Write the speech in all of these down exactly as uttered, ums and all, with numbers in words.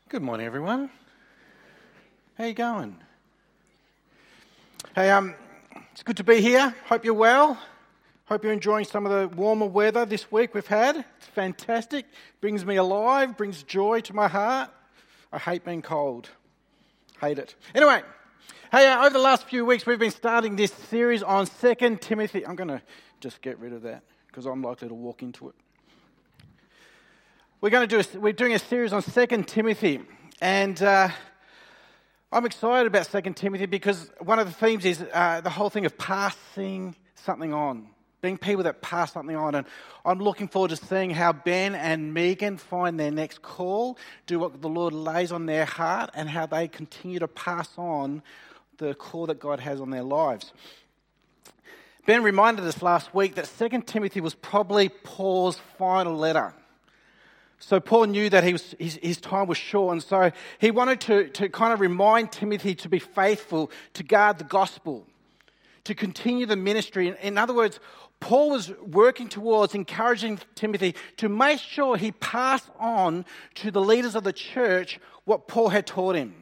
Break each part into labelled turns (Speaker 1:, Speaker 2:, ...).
Speaker 1: Good morning, everyone. How you going? Hey, um, it's good to be here. Hope you're well. Hope you're enjoying some of the warmer weather this week we've had. It's fantastic. Brings me alive, brings joy to my heart. I hate being cold. Hate it. Anyway, hey, uh, over the last few weeks we've been starting this series on Second Timothy. I'm going to just get rid of that because I'm likely to walk into it. We're going to do. A, we're doing a series on Second Timothy, and uh, I'm excited about Second Timothy because one of the themes is uh, the whole thing of passing something on, being people that pass something on. And I'm looking forward to seeing how Ben and Megan find their next call, do what the Lord lays on their heart, and how they continue to pass on the call that God has on their lives. Ben reminded us last week that Second Timothy was probably Paul's final letter. So Paul knew that he was, his, his time was short, and so he wanted to, to kind of remind Timothy to be faithful, to guard the gospel, to continue the ministry. In, in other words, Paul was working towards encouraging Timothy to make sure he passed on to the leaders of the church what Paul had taught him.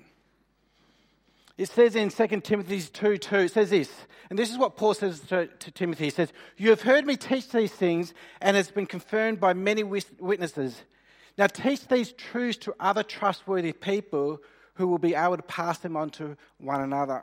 Speaker 1: It says in Second Timothy two two, it says this, and this is what Paul says to, to Timothy. He says, "You have heard me teach these things, and it's been confirmed by many witnesses. Now teach these truths to other trustworthy people who will be able to pass them on to one another."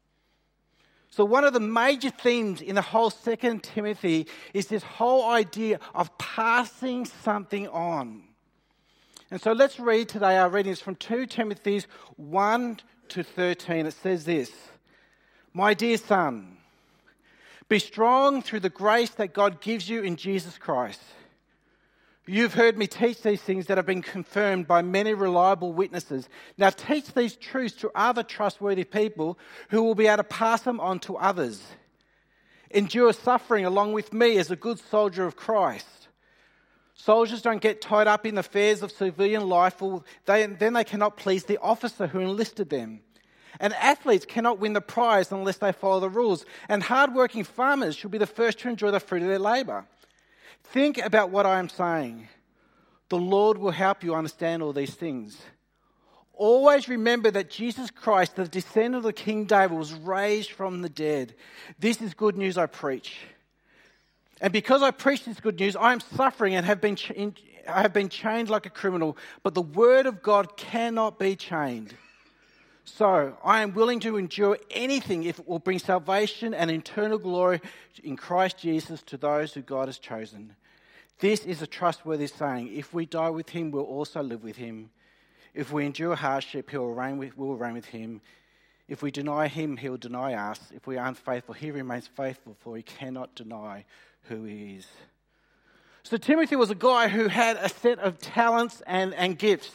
Speaker 1: So one of the major themes in the whole Second Timothy is this whole idea of passing something on. And so let's read today. Our reading is from Second Timothy one to thirteen. It says this, "My dear son, be strong through the grace that God gives you in Jesus Christ. You've heard me teach these things that have been confirmed by many reliable witnesses. Now teach these truths to other trustworthy people who will be able to pass them on to others. Endure suffering along with me as a good soldier of Christ. Soldiers don't get tied up in the affairs of civilian life, or they, then they cannot please the officer who enlisted them. And athletes cannot win the prize unless they follow the rules. And hard-working farmers should be the first to enjoy the fruit of their labour. Think about what I am saying. The Lord will help you understand all these things. Always remember that Jesus Christ, the descendant of King David, was raised from the dead. This is good news I preach. And because I preach this good news, I am suffering and have been ch- I have been chained like a criminal. But the word of God cannot be chained. So I am willing to endure anything if it will bring salvation and eternal glory in Christ Jesus to those who God has chosen. This is a trustworthy saying. If we die with him, we'll also live with him. If we endure hardship, he will reign with, we'll reign with him. If we deny him, he will deny us. If we are unfaithful, he remains faithful, for he cannot deny who he is." So Timothy was a guy who had a set of talents and, and gifts.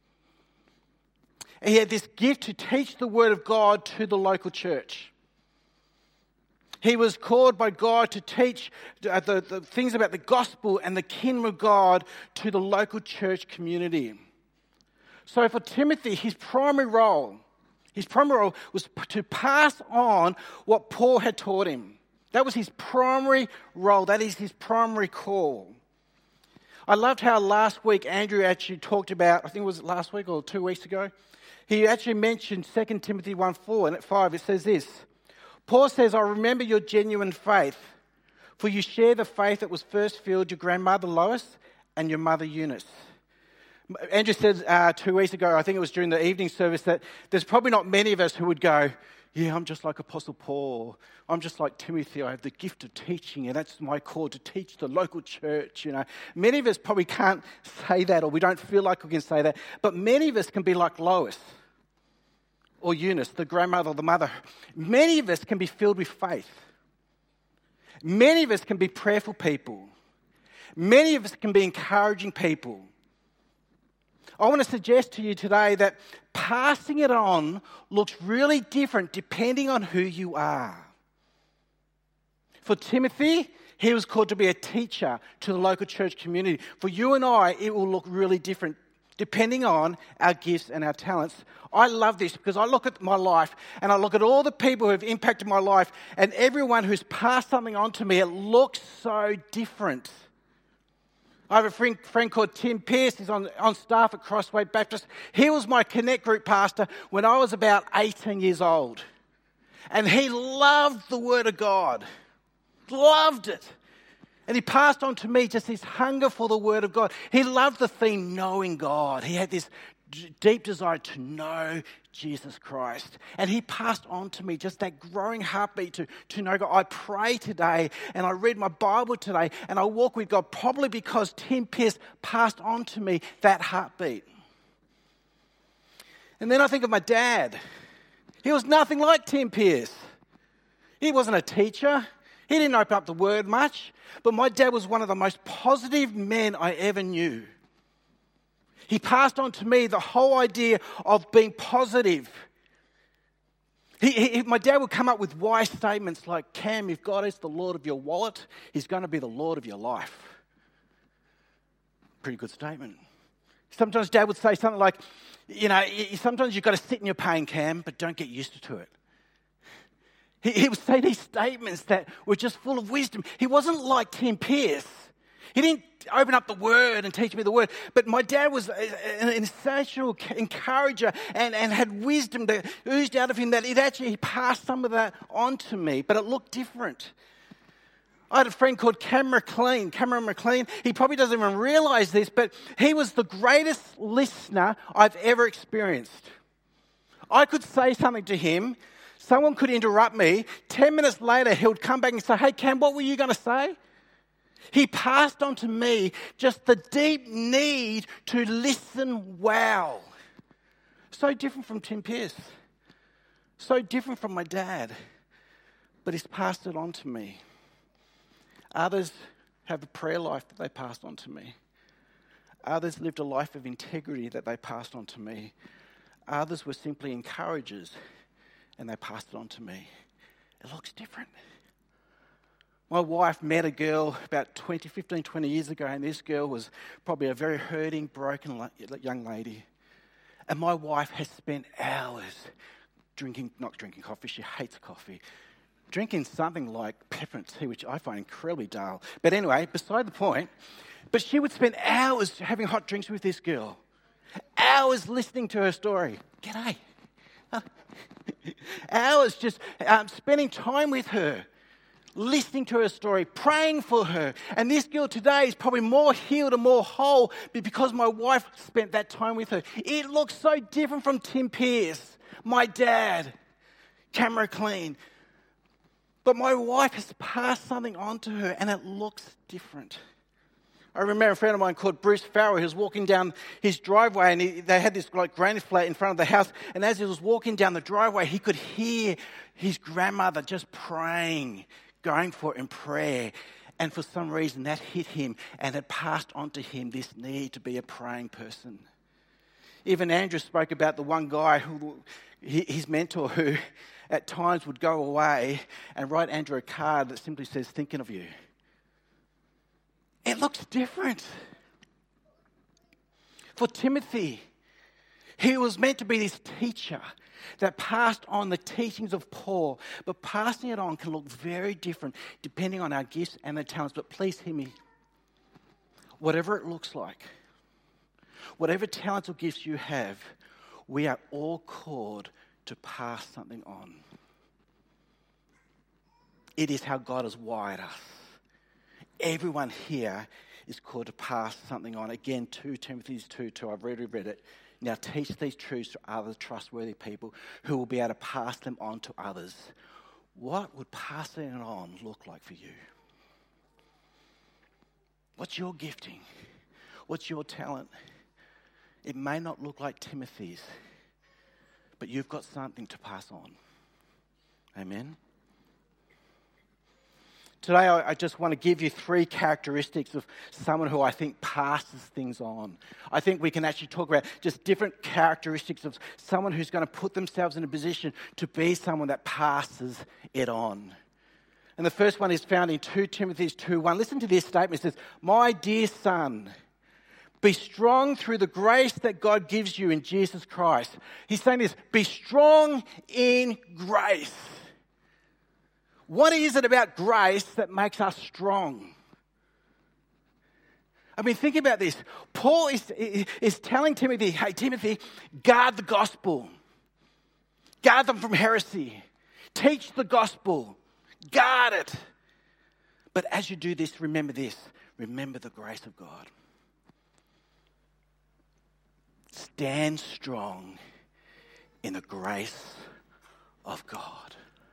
Speaker 1: He had this gift to teach the word of God to the local church. He was called by God to teach the, the, the things about the gospel and the kingdom of God to the local church community. So for Timothy, his primary role, his primary role was to pass on what Paul had taught him. That was his primary role. That is his primary call. I loved how last week Andrew actually talked about, I think it was last week or two weeks ago, he actually mentioned Second Timothy one four, and at five it says this. Paul says, "I remember your genuine faith, for you share the faith that was first filled your grandmother Lois and your mother Eunice." Andrew said uh, two weeks ago, I think it was during the evening service, that there's probably not many of us who would go, "Yeah, I'm just like Apostle Paul. I'm just like Timothy. I have the gift of teaching, and that's my call to teach the local church." You know, many of us probably can't say that, or we don't feel like we can say that. But many of us can be like Lois or Eunice, the grandmother or the mother. Many of us can be filled with faith. Many of us can be prayerful people. Many of us can be encouraging people. I want to suggest to you today that passing it on looks really different depending on who you are. For Timothy, he was called to be a teacher to the local church community. For you and I, it will look really different depending on our gifts and our talents. I love this because I look at my life and I look at all the people who have impacted my life, and everyone who's passed something on to me, it looks so different. I have a friend, friend called Tim Pearce. He's on, on staff at Crossway Baptist. He was my Connect Group pastor when I was about eighteen years old. And he loved the Word of God. Loved it. And he passed on to me just this hunger for the Word of God. He loved the theme, knowing God. He had this d- deep desire to know Jesus Christ. And he passed on to me just that growing heartbeat to, to know God. I pray today and I read my Bible today and I walk with God probably because Tim Pearce passed on to me that heartbeat. And then I think of my dad. He was nothing like Tim Pearce. He wasn't a teacher. He didn't open up the Word much. But my dad was one of the most positive men I ever knew. He passed on to me the whole idea of being positive. He, he, my dad would come up with wise statements like, Cam, if God is the Lord of your wallet, He's going to be the Lord of your life. Pretty good statement. Sometimes Dad would say something like, you know, sometimes you've got to sit in your pain, Cam, but don't get used to it. He, he would say these statements that were just full of wisdom. He wasn't like Tim Pearce. He didn't open up the Word and teach me the Word. But my dad was an insatiable encourager and, and had wisdom that oozed out of him that it actually he passed some of that on to me. But it looked different. I had a friend called Cameron McLean. Cameron McLean, he probably doesn't even realise this, but he was the greatest listener I've ever experienced. I could say something to him. Someone could interrupt me. Ten minutes later, he would come back and say, hey, Cam, what were you going to say? He passed on to me just the deep need to listen well. So different from Tim Pearce. So different from my dad. But he's passed it on to me. Others have a prayer life that they passed on to me. Others lived a life of integrity that they passed on to me. Others were simply encouragers and they passed it on to me. It looks different. My wife met a girl about twenty, fifteen, twenty years ago, and this girl was probably a very hurting, broken young lady. And my wife has spent hours drinking, not drinking coffee, she hates coffee, drinking something like peppermint tea, which I find incredibly dull. But anyway, beside the point, but she would spend hours having hot drinks with this girl, hours listening to her story. G'day. Hours just um, spending time with her, listening to her story, praying for her. And this girl today is probably more healed and more whole because my wife spent that time with her. It looks so different from Tim Pearce, my dad, Cameron McLean. But my wife has passed something on to her and it looks different. I remember a friend of mine called Bruce Farrell who was walking down his driveway and he, they had this like granny flat in front of the house, and as he was walking down the driveway he could hear his grandmother just praying, going for it in prayer, and for some reason that hit him and had passed on to him this need to be a praying person. Even Andrew spoke about the one guy, who his mentor, who at times would go away and write Andrew a card that simply says, thinking of you. It looks different. For Timothy, he was meant to be this teacher that passed on the teachings of Paul, but passing it on can look very different depending on our gifts and the talents. But please hear me. Whatever it looks like, whatever talents or gifts you have, we are all called to pass something on. It is how God has wired us. Everyone here is called to pass something on. Again, Second Timothy two two, I've already read it. Now teach these truths to other trustworthy people who will be able to pass them on to others. What would passing it on look like for you? What's your gifting? What's your talent? It may not look like Timothy's, but you've got something to pass on. Amen? Today, I just want to give you three characteristics of someone who I think passes things on. I think we can actually talk about just different characteristics of someone who's going to put themselves in a position to be someone that passes it on. And the first one is found in Second Timothy two one. Listen to this statement. It says, "My dear son, be strong through the grace that God gives you in Jesus Christ." He's saying this, be strong in grace. What is it about grace that makes us strong? I mean, think about this. Paul is, is telling Timothy, hey, Timothy, guard the gospel. Guard them from heresy. Teach the gospel. Guard it. But as you do this, remember this. Remember the grace of God. Stand strong in the grace of God.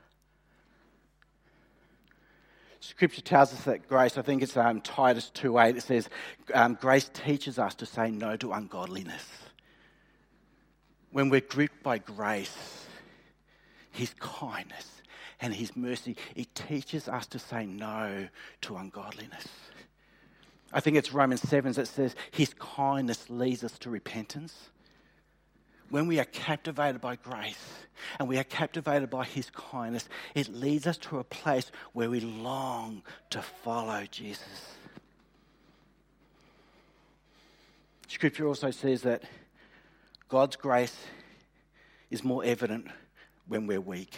Speaker 1: Scripture tells us that grace, I think it's um, Titus two eight, it says, um, grace teaches us to say no to ungodliness. When we're gripped by grace, his kindness and his mercy, it teaches us to say no to ungodliness. I think it's Romans seven that says his kindness leads us to repentance. When we are captivated by grace and we are captivated by his kindness, it leads us to a place where we long to follow Jesus. Scripture also says that God's grace is more evident when we're weak.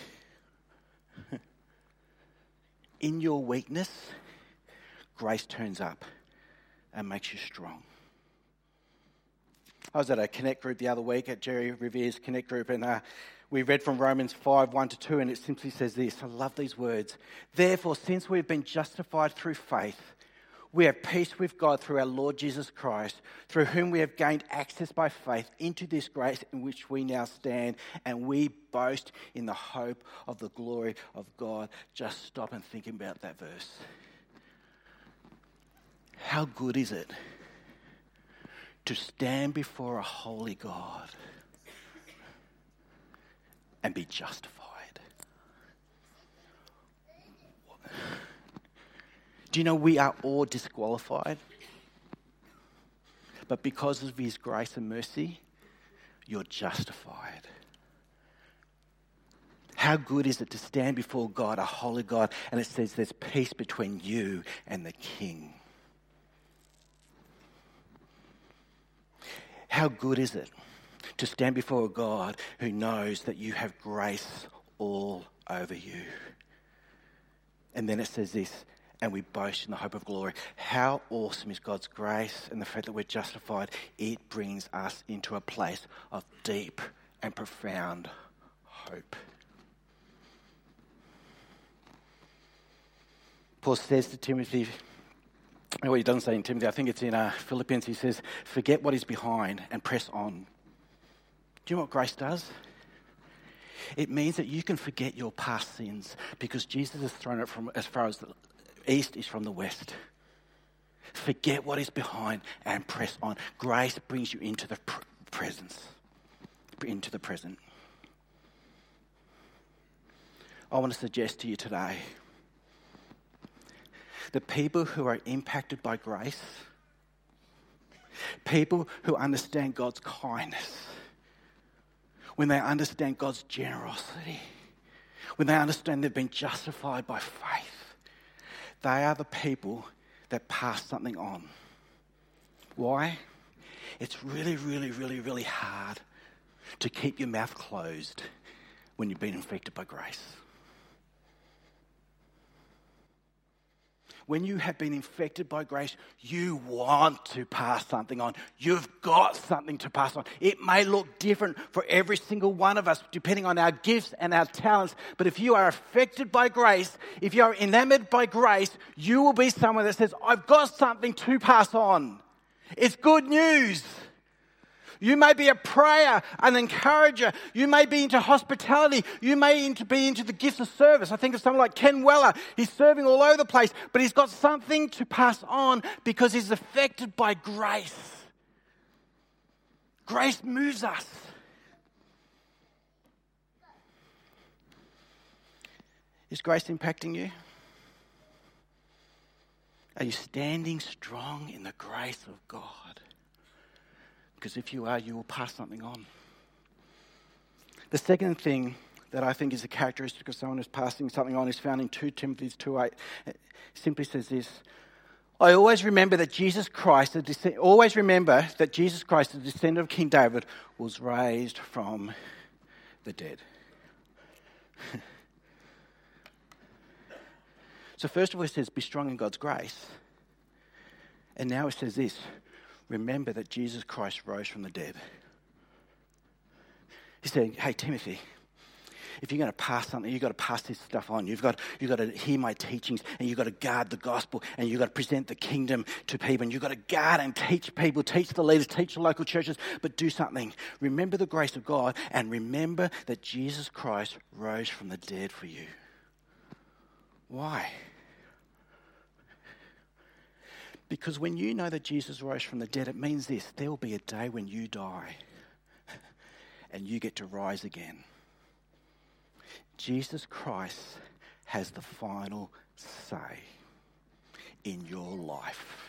Speaker 1: In your weakness, grace turns up and makes you strong. I was at a Connect group the other week, at Jerry Revere's Connect group, and uh, we read from Romans five, one to two, and it simply says this. I love these words. Therefore, since we've been justified through faith, we have peace with God through our Lord Jesus Christ, through whom we have gained access by faith into this grace in which we now stand, and we boast in the hope of the glory of God. Just stop and think about that verse. How good is it to stand before a holy God and be justified? Do you know we are all disqualified? But because of his grace and mercy, you're justified. How good is it to stand before God, a holy God, and it says there's peace between you and the King? How good is it to stand before a God who knows that you have grace all over you? And then it says this, and we boast in the hope of glory. How awesome is God's grace and the fact that we're justified. It brings us into a place of deep and profound hope. Paul says to Timothy, well, he doesn't say in Timothy, I think it's in uh, Philippians, he says, forget what is behind and press on. Do you know what grace does? It means that you can forget your past sins because Jesus has thrown it from as far as the east is from the west. Forget what is behind and press on. Grace brings you into the pr- presence, into the present. I want to suggest to you today, the people who are impacted by grace, people who understand God's kindness, when they understand God's generosity, when they understand they've been justified by faith, they are the people that pass something on. Why? It's really, really, really, really hard to keep your mouth closed when you've been infected by grace. When you have been infected by grace, you want to pass something on. You've got something to pass on. It may look different for every single one of us, depending on our gifts and our talents. But if you are affected by grace, if you are enamored by grace, you will be someone that says, I've got something to pass on. It's good news. You may be a prayer, an encourager. You may be into hospitality. You may into, be into the gifts of service. I think of someone like Ken Weller. He's serving all over the place, but he's got something to pass on because he's affected by grace. Grace moves us. Is grace impacting you? Are you standing strong in the grace of God? Because if you are, you will pass something on. The second thing that I think is a characteristic of someone who's passing something on is found in Second Timothy two eight. It simply says this: I always remember that Jesus Christ, the descend- always remember that Jesus Christ, the descendant of King David, was raised from the dead. So first of all, it says, be strong in God's grace. And now it says this, remember that Jesus Christ rose from the dead. He's saying, hey, Timothy, if you're going to pass something, you've got to pass this stuff on. You've got, you've got to hear my teachings, and you've got to guard the gospel, and you've got to present the kingdom to people, and you've got to guard and teach people, teach the leaders, teach the local churches, but do something. Remember the grace of God, and remember that Jesus Christ rose from the dead for you. Why? Because when you know that Jesus rose from the dead, it means this, there will be a day when you die, and you get to rise again. Jesus Christ has the final say in your life.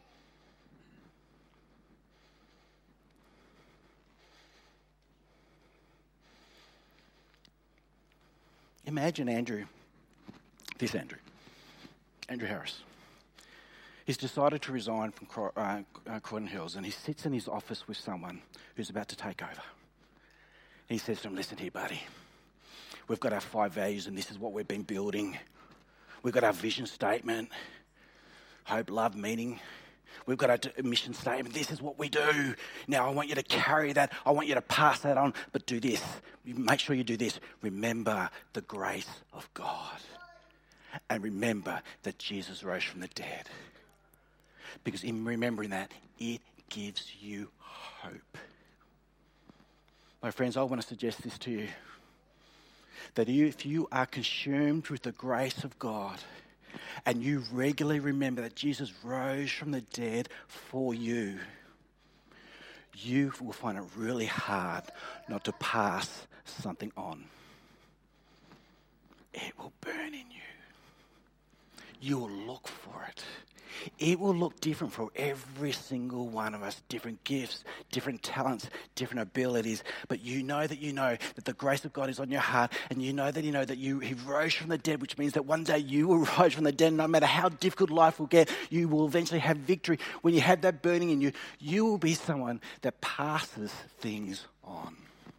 Speaker 1: Imagine Andrew, this Andrew, Andrew Harris. He's decided to resign from Cro- uh, uh, Croydon Hills, and he sits in his office with someone who's about to take over. He says to him, listen here, buddy. We've got our five values, and this is what we've been building. We've got our vision statement, hope, love, meaning. We've got our mission statement. This is what we do. Now, I want you to carry that. I want you to pass that on, but do this. Make sure you do this. Remember the grace of God. And remember that Jesus rose from the dead. Because in remembering that, it gives you hope. My friends, I want to suggest this to you. That if you are consumed with the grace of God and you regularly remember that Jesus rose from the dead for you, you will find it really hard not to pass something on. It will burn in you. You will look for it. It will look different for every single one of us. Different gifts, different talents, different abilities. But you know that you know that the grace of God is on your heart. And you know that you know that you He rose from the dead, which means that one day you will rise from the dead. No matter how difficult life will get, you will eventually have victory. When you have that burning in you, you will be someone that passes things on.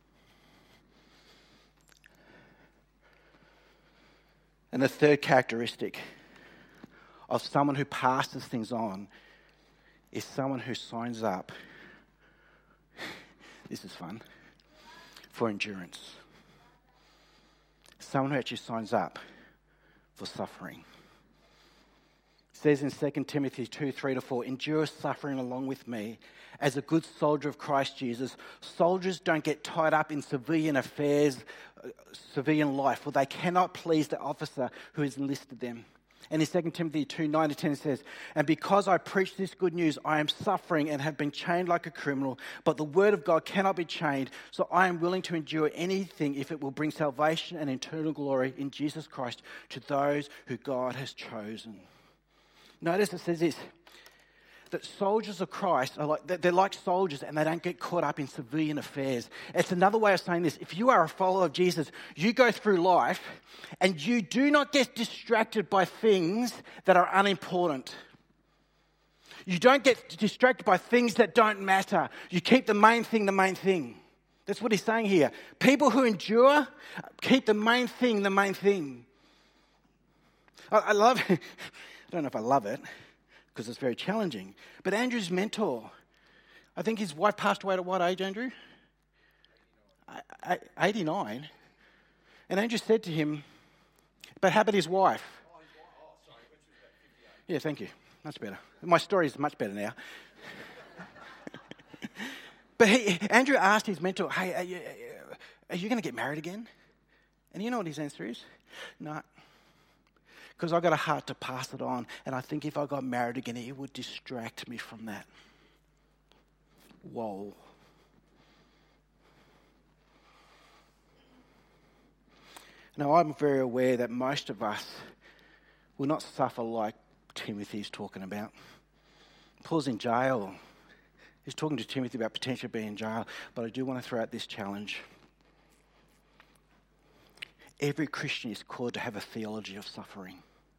Speaker 1: And the third characteristic of someone who passes things on is someone who signs up, this is fun, for endurance. Someone who actually signs up for suffering. It says in Second Timothy two, three to four, endure suffering along with me as a good soldier of Christ Jesus. Soldiers don't get tied up in civilian affairs, uh, civilian life, for they cannot please the officer who has enlisted them. And in Second Timothy two, nine to ten it says, and because I preach this good news, I am suffering and have been chained like a criminal, but the word of God cannot be chained, so I am willing to endure anything if it will bring salvation and eternal glory in Jesus Christ to those who God has chosen. Notice it says this, that soldiers of Christ are like, they're like soldiers and they don't get caught up in civilian affairs. It's another way of saying this. If you are a follower of Jesus, you go through life and you do not get distracted by things that are unimportant. You don't get distracted by things that don't matter. You keep the main thing the main thing. That's what he's saying here. People who endure keep the main thing the main thing. I, I love it. I don't know if I love it, because it's very challenging. But Andrew's mentor, I think his wife passed away at what age, Andrew? eighty-nine. And Andrew said to him, but how about his wife? Yeah, thank you. That's better. My story is much better now. But he, Andrew asked his mentor, hey, are you, are you going to get married again? And you know what his answer is? No. Because I got a heart to pass it on. And I think if I got married again, it would distract me from that. Whoa. Now, I'm very aware that most of us will not suffer like Timothy's talking about. Paul's in jail. He's talking to Timothy about potentially being in jail. But I do want to throw out this challenge. Every Christian is called to have a theology of suffering.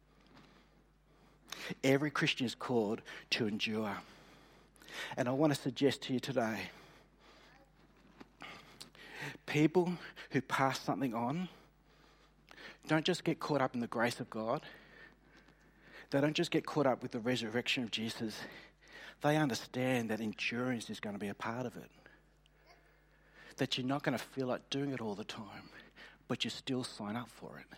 Speaker 1: Every Christian is called to endure. And I want to suggest to you today, people who pass something on don't just get caught up in the grace of God. They don't just get caught up with the resurrection of Jesus. they understand that endurance is going to be a part of it. That you're not going to feel like doing it all the time, but you still sign up for it.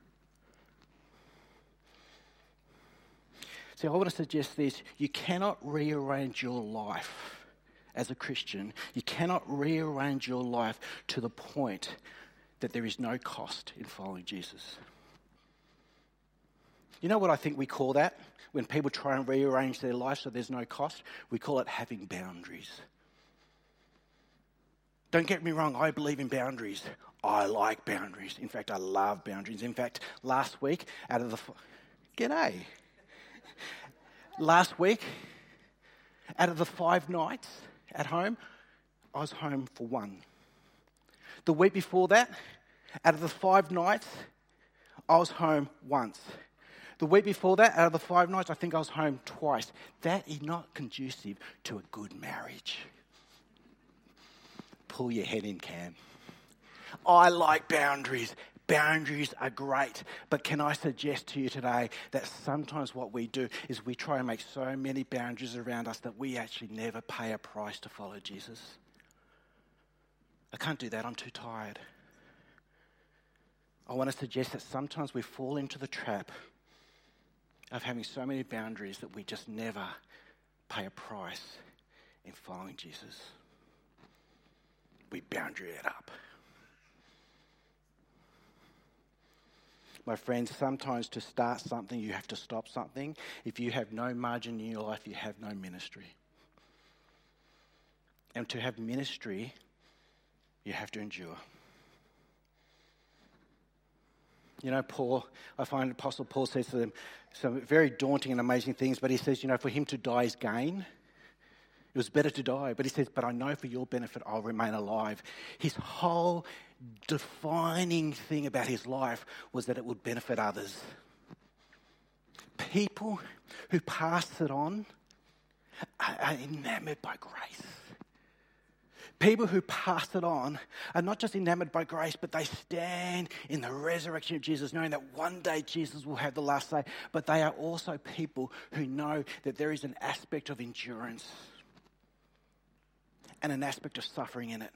Speaker 1: See, I want to suggest this. You cannot rearrange your life as a Christian. You cannot rearrange your life to the point that there is no cost in following Jesus. You know what I think we call that? When people try and rearrange their life so there's no cost, we call it having boundaries. Don't get me wrong, I believe in boundaries. I like boundaries. In fact, I love boundaries. In fact, last week, out of the... F- G'day. Last week, out of the five nights at home, I was home for one. The week before that, out of the five nights, I was home once. The week before that, out of the five nights, I think I was home twice. That is not conducive to a good marriage. Pull your head in, Cam. I like boundaries. Boundaries are great. But can I suggest to you today that sometimes what we do is we try and make so many boundaries around us that we actually never pay a price to follow Jesus? I can't do that. I'm too tired. I want to suggest that sometimes we fall into the trap of having so many boundaries that we just never pay a price in following Jesus. We boundary it up. My friends, sometimes to start something, you have to stop something. If you have no margin in your life, you have no ministry. And to have ministry, you have to endure. You know, Paul, I find Apostle Paul says to them some very daunting and amazing things, but he says, you know, for him to die is gain. It was better to die. But he says, but I know for your benefit I'll remain alive. His whole defining thing about his life was that it would benefit others. People who pass it on are, are enamored by grace. People who pass it on are not just enamored by grace, but they stand in the resurrection of Jesus, knowing that one day Jesus will have the last say. But they are also people who know that there is an aspect of endurance and an aspect of suffering in it.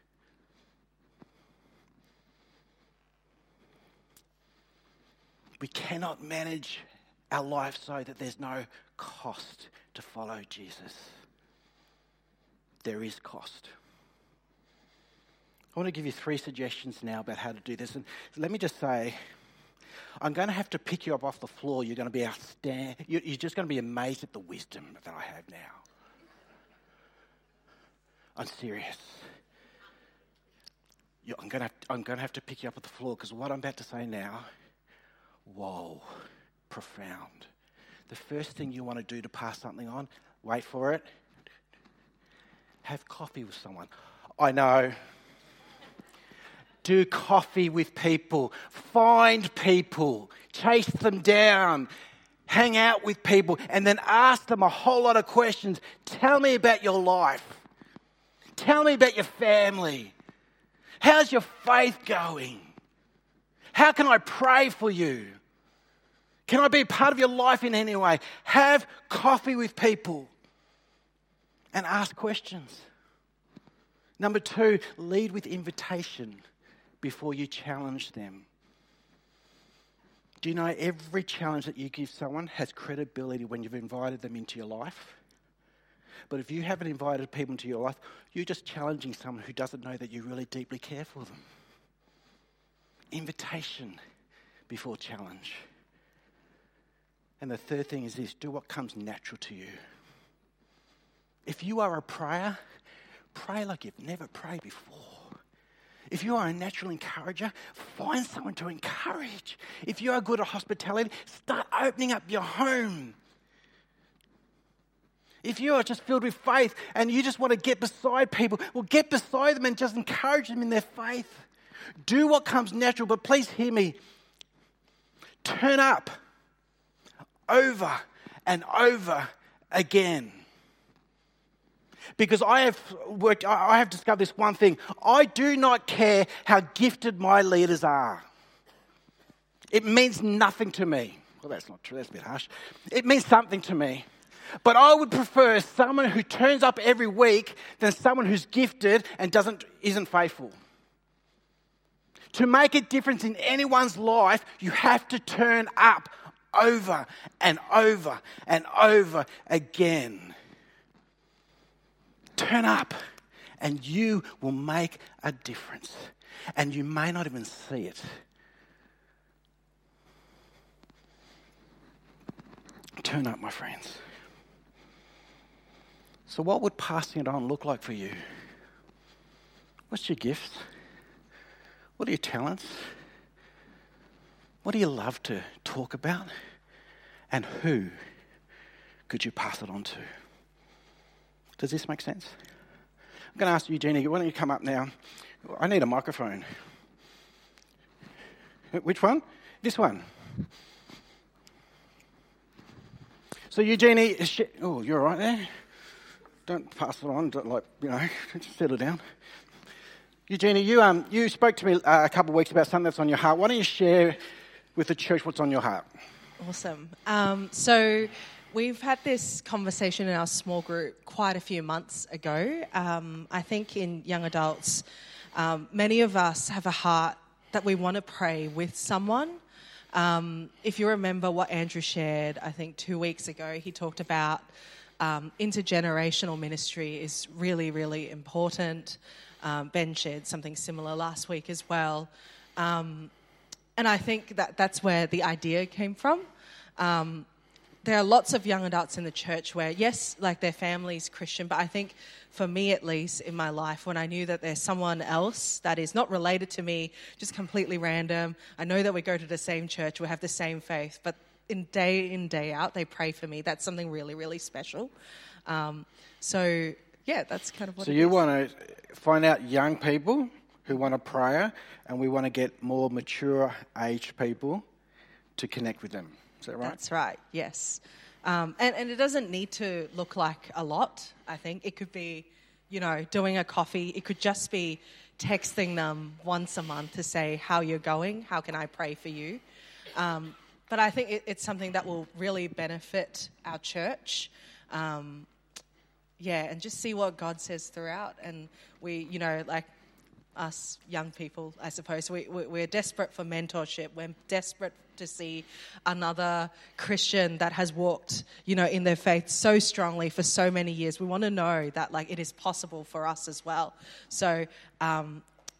Speaker 1: We cannot manage our life so that there's no cost to follow Jesus. There is cost. I want to give you three suggestions now about how to do this. And let me just say, I'm going to have to pick you up off the floor. You're going to be outstanding. You're just going to be amazed at the wisdom that I have now. I'm serious. I'm going to have, I'm going to have to pick you up off the floor because what I'm about to say now, whoa, profound. The first thing you want to do to pass something on, wait for it, have coffee with someone. I know. Do coffee with people. Find people. Chase them down. Hang out with people. And then ask them a whole lot of questions. Tell me about your life. Tell me about your family. How's your faith going? How can I pray for you? Can I be part of your life in any way? Have coffee with people and ask questions. Number two, lead with invitation before you challenge them. Do you know every challenge that you give someone has credibility when you've invited them into your life? But if you haven't invited people into your life, you're just challenging someone who doesn't know that you really deeply care for them. Invitation before challenge. And the third thing is this, do what comes natural to you. If you are a prayer, pray like you've never prayed before. If you are a natural encourager, find someone to encourage. If you are good at hospitality, start opening up your home. If you are just filled with faith and you just want to get beside people, well, get beside them and just encourage them in their faith. Do what comes natural, but please hear me. Turn up over and over again. Because I have worked, I have discovered this one thing. I do not care how gifted my leaders are. It means nothing to me. Well, that's not true. That's a bit harsh. It means something to me. But I would prefer someone who turns up every week than someone who's gifted and doesn't isn't faithful. To make a difference in anyone's life, you have to turn up over and over and over again. Turn up and you will make a difference. And you may not even see it. Turn up, my friends. So what would passing it on look like for you? What's your gifts? What are your talents? What do you love to talk about? And who could you pass it on to? Does this make sense? I'm going to ask Eugenie, why don't you come up now? I need a microphone. Which one? This one. So Eugenie, oh, you're all right there? Don't pass it on, don't like, you know, just settle down. Eugenie, you um you spoke to me uh, a couple of weeks about something that's on your heart. Why don't you share with the church what's on your heart?
Speaker 2: Awesome. Um, so we've had this conversation in our small group quite a few months ago. Um, I think in young adults, um, many of us have a heart that we want to pray with someone. Um, if you remember what Andrew shared, I think two weeks ago, he talked about um, intergenerational ministry is really, really important. Um, Ben shared something similar last week as well. Um, and I think that that's where the idea came from. Um, there are lots of young adults in the church where, yes, like their family's Christian, but I think for me at least in my life, when I knew that there's someone else that is not related to me, just completely random, I know that we go to the same church, we have the same faith, but in day in, day out, they pray for me. That's something really, really special. Um, so, yeah, that's kind of what
Speaker 1: so
Speaker 2: it
Speaker 1: you
Speaker 2: is.
Speaker 1: want to find out young people who want a prayer, and we want to get more mature aged people to connect with them. Is that right?
Speaker 2: That's right, yes. Um, and, and it doesn't need to look like a lot, I think. It could be, you know, doing a coffee. It could just be texting them once a month to say how you're going, how can I pray for you. Um, but I think it, it's something that will really benefit our church. Um, yeah, and just see what God says throughout. And we, you know, like us young people, I suppose, we, we, we're desperate for mentorship. We're desperate to see another Christian that has walked, you know, in their faith so strongly for so many years. We want to know that, like, it is possible for us as well. So um,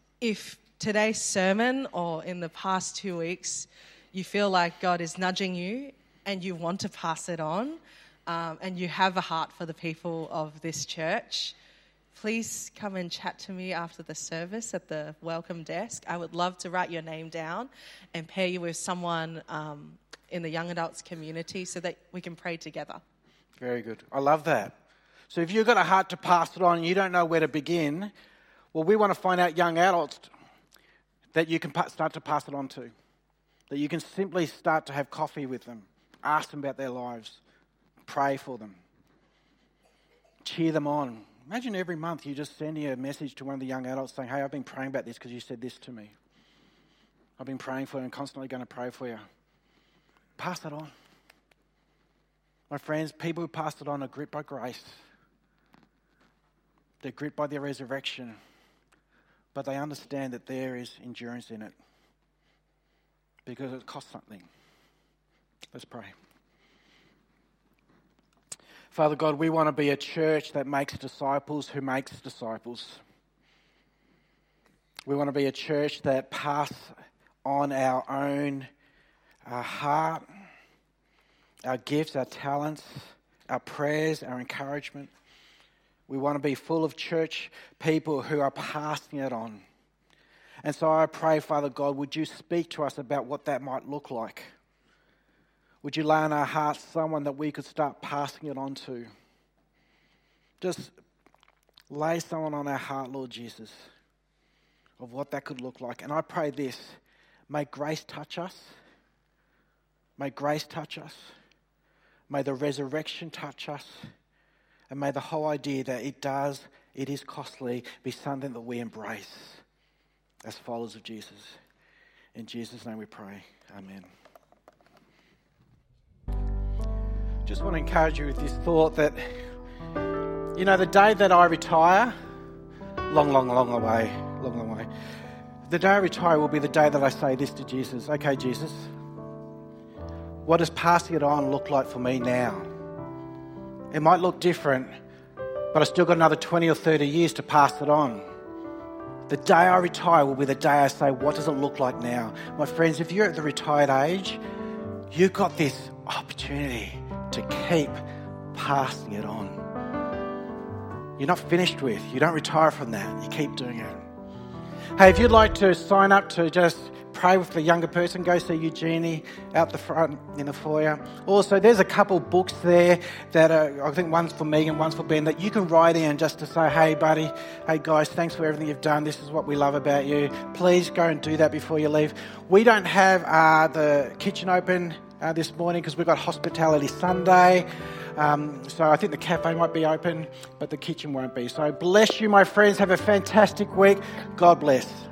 Speaker 2: if today's sermon or in the past two weeks, you feel like God is nudging you and you want to pass it on, um, and you have a heart for the people of this church, please come and chat to me after the service at the welcome desk. I would love to write your name down and pair you with someone um, in the young adults community so that we can pray together.
Speaker 1: Very good. I love that. So if you've got a heart to pass it on and you don't know where to begin, well, we want to find out young adults that you can pa- start to pass it on to, that you can simply start to have coffee with them, ask them about their lives, pray for them, cheer them on. Imagine every month you just sending a message to one of the young adults saying, hey, I've been praying about this because you said this to me. I've been praying for you and constantly going to pray for you. Pass it on. My friends, people who pass it on are gripped by grace. They're gripped by their resurrection. But they understand that there is endurance in it because it costs something. Let's pray. Father God, we want to be a church that makes disciples who makes disciples. We want to be a church that pass on our own our heart, our gifts, our talents, our prayers, our encouragement. We want to be full of church people who are passing it on. And so I pray, Father God, would you speak to us about what that might look like? Would you lay on our hearts someone that we could start passing it on to? Just lay someone on our heart, Lord Jesus, of what that could look like. And I pray this, may grace touch us. May grace touch us. May the resurrection touch us. And may the whole idea that it does, it is costly, be something that we embrace as followers of Jesus. In Jesus' name we pray. Amen. Just want to encourage you with this thought that, you know, the day that I retire, long, long, long away, long, long way, the day I retire will be the day that I say this to Jesus. Okay, Jesus, what does passing it on look like for me now? It might look different, but I still got another twenty or thirty years to pass it on. The day I retire will be the day I say, what does it look like now? My friends, if you're at the retired age, you've got this opportunity to keep passing it on. You're not finished with. You don't retire from that. You keep doing it. Hey, if you'd like to sign up to just pray with the younger person, go see Eugenie out the front in the foyer. Also, there's a couple books there that are, I think one's for Megan, one's for Ben, that you can write in just to say, hey, buddy, hey, guys, thanks for everything you've done. This is what we love about you. Please go and do that before you leave. We don't have uh, the kitchen open uh, this morning because we've got Hospitality Sunday. Um, so I think the cafe might be open, but the kitchen won't be. So bless you, my friends. Have a fantastic week. God bless.